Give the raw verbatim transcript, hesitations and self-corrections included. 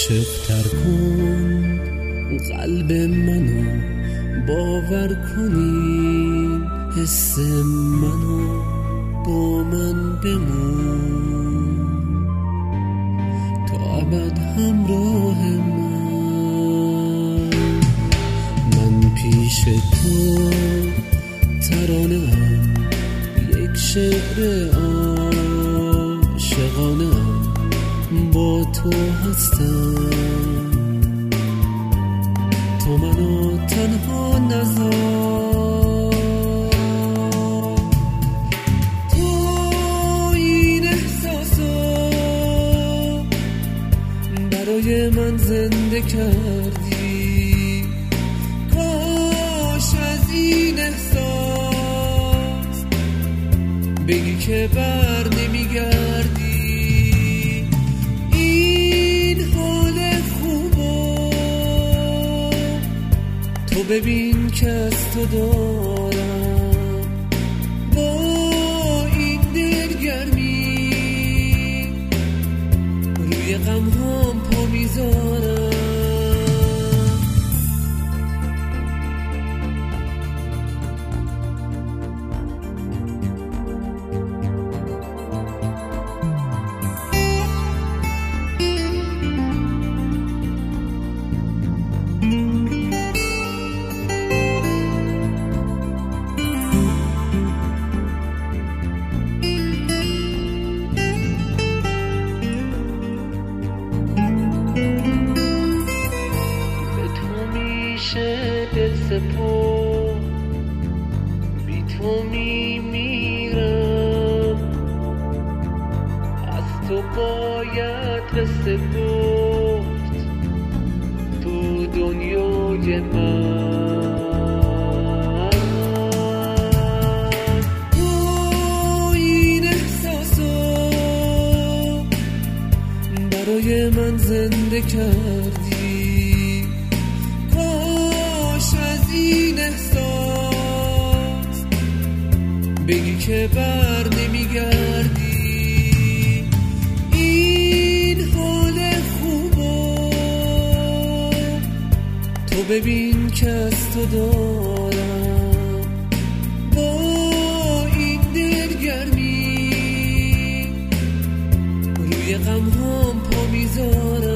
عاشق‌تر کن قلب منو، باور کنین حس منو، با من بمون تا ابد همراه من. من پیش تو ترانه‌ام، یک شعر عاشقانه‌ام، با تو هستم. تو منو تنها نذار، تو این احساسو برای من زنده کردی. کاش از این احساس بگی که بر نمیگردی. تو ببین که از تو دارم، با این دلگرمی روی غم هم پا میذارم. دل سپرد، بی تو میمیرم. از تو باید قصه گفت تو دنیای من. تو این احساسو برای من زنده کردی. از این احساس بگی که بر نمیگردی. این حال خوبو تو ببین که از تو دارم، با این دلگرمی روی غم هم پا میذارم.